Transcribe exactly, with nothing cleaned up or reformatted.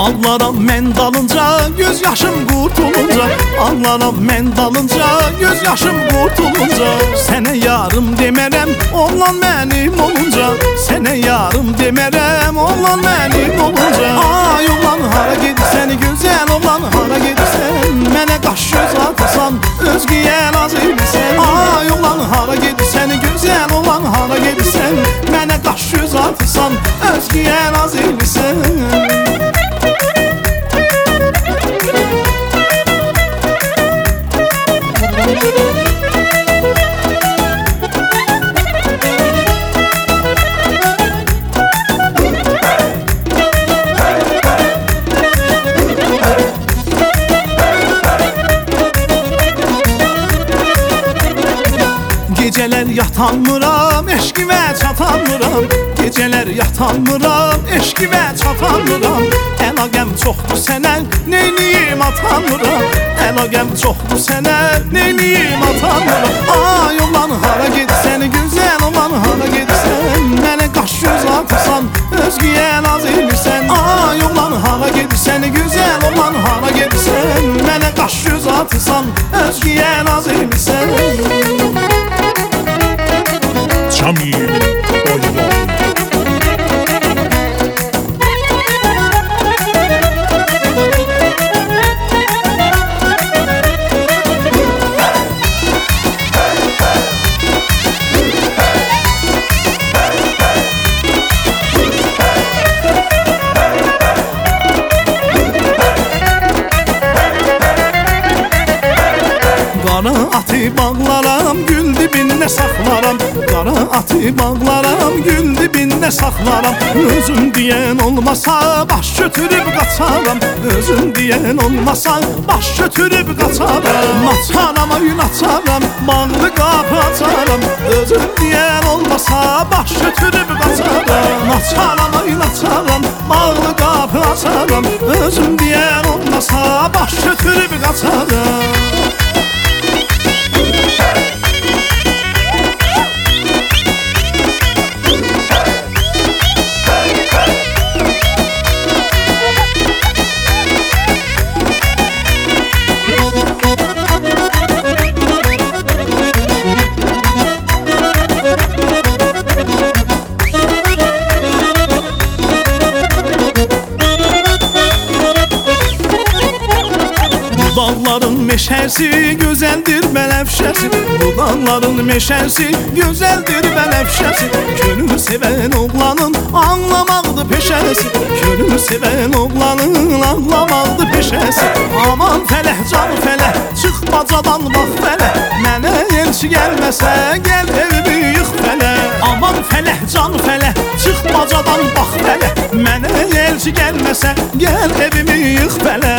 Ağlaram mən dalınca, göz yaşım qurtulunca. Ağlaram mən dalınca, göz yaşım qurtulunca. Sənə yarım demərəm, oğlan mənim olunca. Sənə yarım demərəm, oğlan mənim olunca. Ay oğlan hara gedirsən, gözəl oğlan hara gedirsən. Mənə qaş göz atırsan, özgəyə naz edirsən. Ay oğlan hara gedirsən, gözəl oğlan hara gedirsən. Mənə qaş göz atırsan, özgəyə naz edirsən. Geceler yatanmıram, eşkime çatanmıram. Geceler yatanmıram, eşkime çatanmıram. Əlaqəm çoxdur sənə, neyliyim atanmıram. Əlaqəm çoxdur sənə, neyliyim atanmıram. Ay oğlan hara gedirsən, gözəl oğlan hara gedirsən. Mənə qaş göz atırsan, özgəyə naz edirsən. Ay oğlan hara gedirsən, gözəl oğlan hara gedirsən. Mənə qaş göz atırsan, özgəyə naz edirsən. Camil Oyvan. Qara atı bağlaram, gül dibində saxlaram. Qara atı bağlaram, gül dibində saxlaram. Özüm deyən olmasa, baş götürüb qaçaram. Özüm deyən olmasa, baş götürüb qaçaram. Açaram, oyun açaram, bağlı qapı açaram. Özüm deyən olmasa, baş götürüb qaçaram. Açaram, oyun açaram, bağlı qapı açaram. Özüm deyən olmasa, baş götürüb qaçaram. Dağların meşəsi gözəldir bənəfşəsi. Bu dağların meşəsi gözəldir bənəfşəsi. Gönül sevən oğlanın ağlamaqdır peşəsi. Gönül sevən oğlanın ağlamaqdır peşəsi. Aman fələh can fələh, çıx bacadan bax fələh. Mənə elçi gəlməsə, gəl evimi yıx fələh. Aman fələh can fələh, çıx bacadan bax fələh. Mənə elçi gəlməsə, gəl evimi yıx fələh.